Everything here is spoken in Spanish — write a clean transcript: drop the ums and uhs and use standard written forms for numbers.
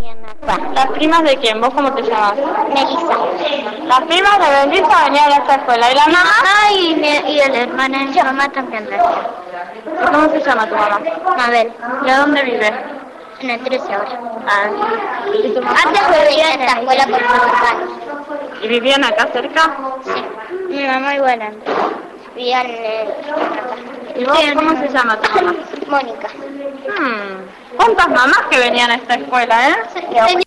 venían acá. ¿Las primas de quién? ¿Vos cómo te llamas? Melissa. Las primas de Melissa venían a esta escuela. ¿Y la mamá? Mamá y el hermano de mi mamá también venían. ¿Y cómo se llama tu mamá? Mabel. ¿Y a dónde vive? En el 13 ahora. Ah, ¿y tu mamá? Antes vivía en esta escuela por muchos años. ¿Y vivían acá cerca? Sí. Mi mamá igual antes. Vivía en ¿Y vos cómo se llama tu mamá? Mónica. ¿Cuántas mamás que venían a esta escuela, eh? Tenía